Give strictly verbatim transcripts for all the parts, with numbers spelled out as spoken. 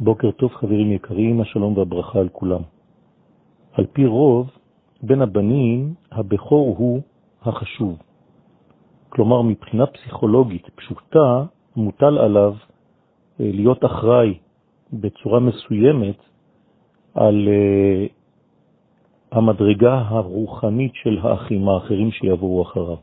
בוקר טוב חברים יקרים, השלום והברכה על כולם. על פי רוב, בין הבנים, הבכור הוא החשוב. כלומר, מבחינה פסיכולוגית פשוטה, מוטל עליו להיות אחראי בצורה מסוימת על המדרגה הרוחנית של האחים האחרים שיבואו אחריו.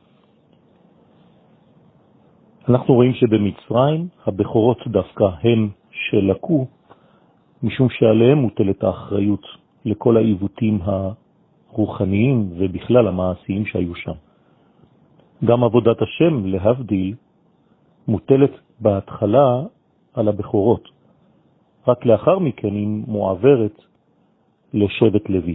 אנחנו רואים שבמצרים הבכורות דווקא הם שלקו, משום שעליהם מוטלת האחריות לכל העיוותים הרוחניים ובכלל המעשיים שהיו שם. גם עבודת השם להבדיל מוטלת בהתחלה על הבכורות, רק לאחר מכן היא מועברת לשבט לוי.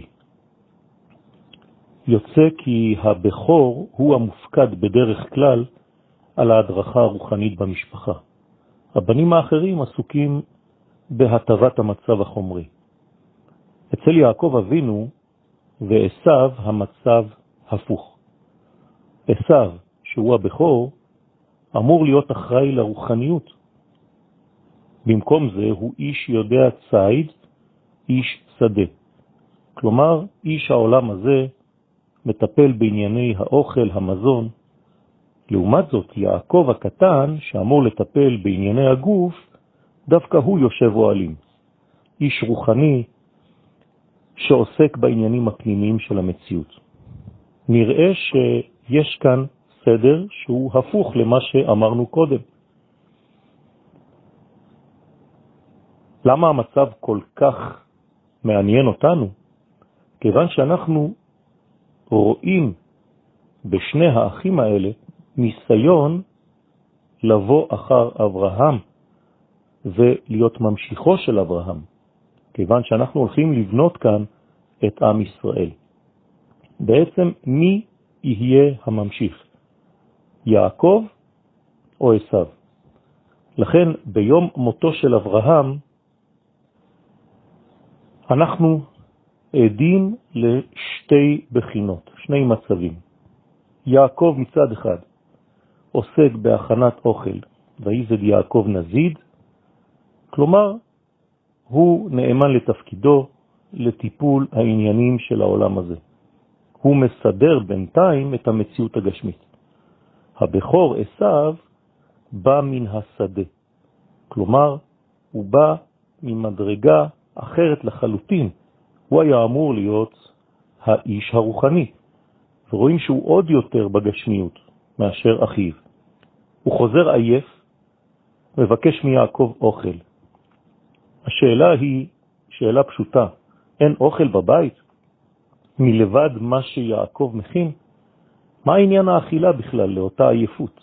יוצא כי הבכור הוא המופקד בדרך כלל על ההדרכה הרוחנית במשפחה. הבנים האחרים עסוקים בהטבת המצב החומרי. אצל יעקב אבינו ועשיו המצב הפוך. עשיו, שהוא הבכור, אמור להיות אחראי לרוחניות. במקום זה הוא איש יודע ציד, איש שדה. כלומר, איש העולם הזה מטפל בענייני האוכל, המזון. לעומת זאת, יעקב הקטן, שאמור לטפל בענייני הגוף, דווקא הוא יושב אוהלים. איש רוחני שעוסק בעניינים הפנימיים של המציאות. נראה שיש כאן סדר שהוא הפוך למה שאמרנו קודם. למה המצב כל כך מעניין אותנו? כיוון שאנחנו רואים בשני האחים האלה ניסיון לבוא אחר אברהם ולהיות ממשיכו של אברהם, כיוון שאנחנו הולכים לבנות כאן את עם ישראל. בעצם מי יהיה הממשיך? יעקב או עשיו? לכן ביום מותו של אברהם אנחנו עדים לשתי בחינות, שני מצבים. יעקב מצד אחד עוסק בהכנת אוכל, ויזד יעקב נזיד, כלומר הוא נאמן לתפקידו לטיפול העניינים של העולם הזה. הוא מסדר בינתיים את המציאות הגשמית. הבכור עשיו בא מן השדה, כלומר הוא בא ממדרגה אחרת לחלוטין. הוא היה אמור להיות האיש הרוחני, ורואים שהוא עוד יותר בגשמיות מאשר אחיו. הוא חוזר עייף, מבקש מיעקב אוכל. השאלה היא שאלה פשוטה, אין אוכל בבית? מלבד מה שיעקב מכין? מה העניין האכילה בכלל לאותה עייפות?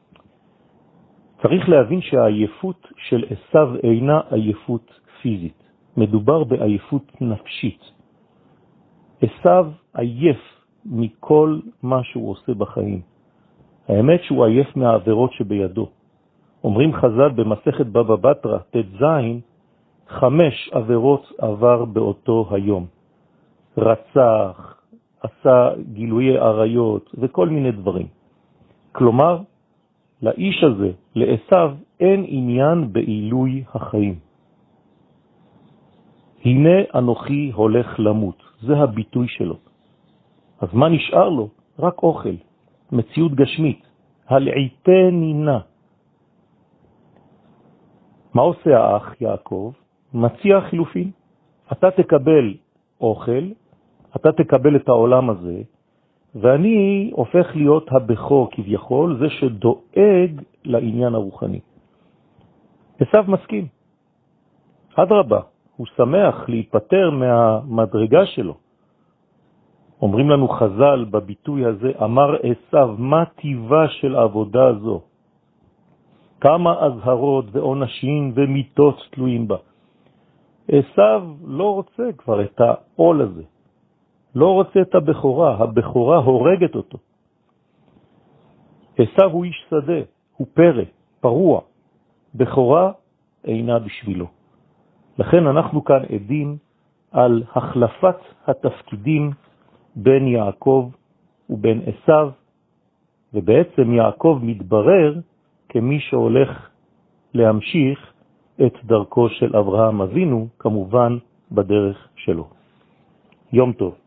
צריך להבין שהעייפות של עשיו אינה עייפות פיזית, מדובר בעייפות נפשית. עשיו עייף מכל מה שהוא עושה בחיים. האמת שהוא עייף מהעבירות שבידו. אומרים חז"ל במסכת בבא בתרא תז, חמש עבירות עבר באותו היום. רצח, עשה גילויי עריות וכל מיני דברים. כלומר, לאיש הזה, לעשיו, אין עניין בעילוי החיים. הנה אנוכי הולך למות, זה הביטוי שלו. אז מה נשאר לו? רק אוכל, מציאות גשמית. הלעיתני נא. מה עושה האח יעקב? מציע חילופין. אתה תקבל אוכל, אתה תקבל את העולם הזה, ואני הופך להיות הבכור כביכול, זה שדואג לעניין הרוחני. עשיו מסכים. אדרבה, הוא שמח להיפטר מהמדרגה שלו. אומרים לנו חז"ל בביטוי הזה, אמר עשיו, מה טיבה של עבודה זו? כמה הזהרות ועונשים ומיתות תלויים בה. עשיו לא רוצה כבר את העול הזה. לא רוצה את הבכורה, הבכורה הורגת אותו. עשיו הוא איש שדה, הוא פרא, פרוע. בכורה אינה בשבילו. לכן אנחנו כאן עדים על החלפת התפקידים בין יעקב ובין עשיו, ובעצם יעקב מתברר כמי שהולך להמשיך את דרכו של אברהם אבינו, כמובן בדרך שלו. יום טוב.